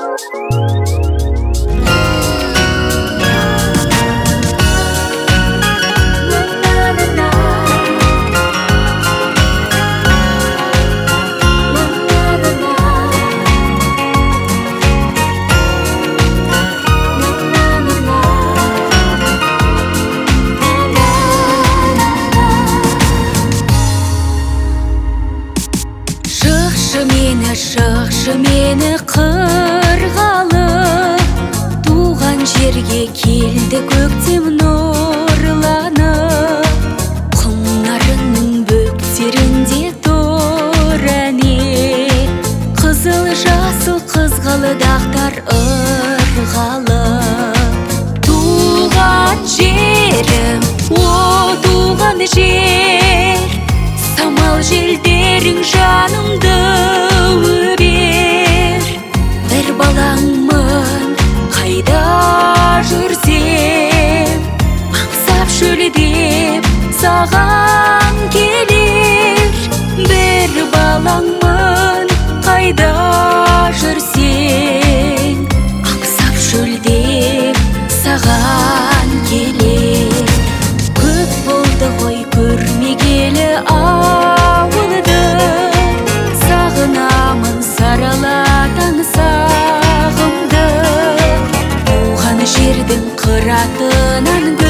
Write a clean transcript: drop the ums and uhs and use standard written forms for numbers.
Шықшы мені қырғалы, туған жерге келді көктем нұрланып. Құмнарының бөктерінде тұр әне, қызыл жасыл қызғалдақтар ырғалы. Туған жерім, о туған жер, самал желдерің жанымды өрер. Бір балаңмын қайда жүрсем, аңсап шөлдеп саған келер. Бір балаңмын қайда жүрсең, аңсап шөлдеп саған келер. Көп болды ғой көрмегелі ауылды, сағынамын саралатаң сағымды. Туған жердің қыратынан